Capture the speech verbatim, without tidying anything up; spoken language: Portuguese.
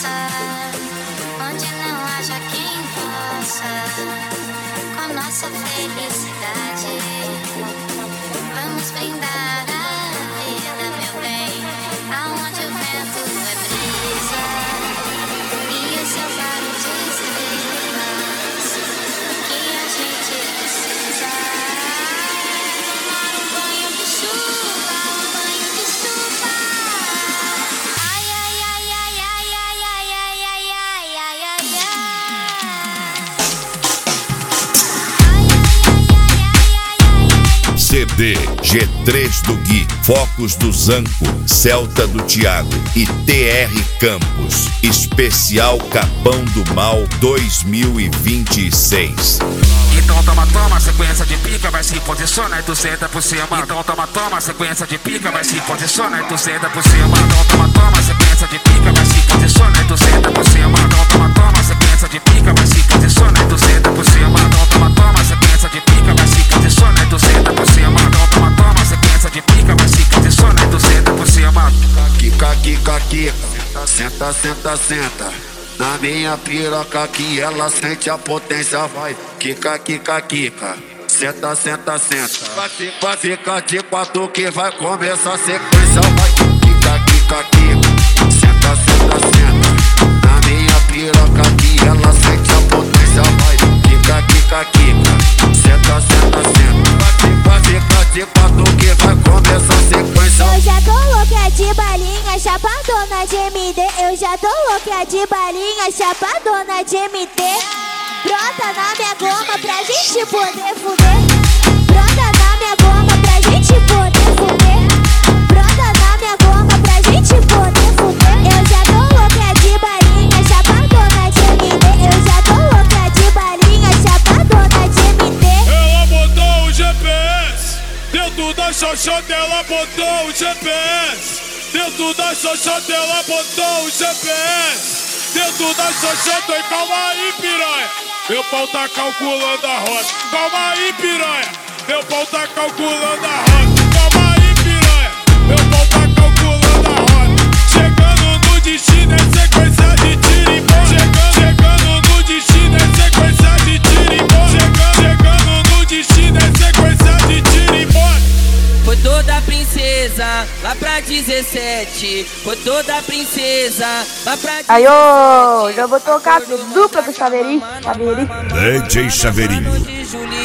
roça, onde não haja quem possa, com nossa felicidade, vamos brindar a vida, meu bem, aonde o vento é brisa e o céu claro de estrelas, que a gente precisa tomar um banho de chuva, um banho de chuva. Ai, ai, ai, ai, ai, ai, ai, ai, ai, ai, ai, ai, ai. C D G três do Gui, Focus do Zanco, Celta do Thiago e T R Campos. Especial Capão do Mal dois mil e vinte e seis. Então toma, toma, sequência de pica, vai se posiciona e tu senta por cima. Então toma, toma, sequência de pica, vai se posiciona e tu senta por cima. Então toma, toma, sequência de pica, vai se posiciona e tu senta por cima. Então toma, toma, sequência de pica, vai se posiciona e tu senta por cima. Então toma, toma, sequência de pica, vai se posiciona e tu senta por cima. Então toma, toma, sequência de pica, vai se posiciona e tu senta por cima. Kika, kika, kika, senta, senta, senta. Na minha piroca que ela sente a potência, vai. Kika, kika, kika, senta, senta, senta. Vai ficar de quatro que vai começar a sequência, vai. Kika, kika, kika, senta, senta, senta. Na minha piroca que ela sente a potência, vai. Kika, kika, kika, senta, senta, senta. Vai ficar de quatro que vai começar a sequência. Eu já tô louca de balinha, chapadona de M D. Eu já tô louca de balinha, chapadona de M D. Brota na minha goma pra gente poder fuder. Brota na minha goma pra gente poder fuder. Brota na minha goma pra gente poder fuder. Eu já tô louca de balinha, chapadona de M D. Eu já tô louca de balinha, chapadona de M D. Ela botou o G P S dentro da xoxota, ela botou o G P S dentro da xoxota, ela botou o G P S dentro da xoxota. E calma aí, piranha, meu pau tá calculando a rota. Calma aí, piranha, meu pau tá calculando a rota. Calma aí, piranha, meu pau tá calculando a rota. Chegando no destino é sequência de tiro e bola. Chegando, chegando no destino é sequência de tiro e bola. Chegando, chegando no destino é sequência de tiro e bola. Foi toda princesa lá pra dezessete. Foi toda princesa lá pra dezessete. Aí, ô, já vou tocar dupla pro Chaveirinho. Chaveirinho. D J Chaveirinho.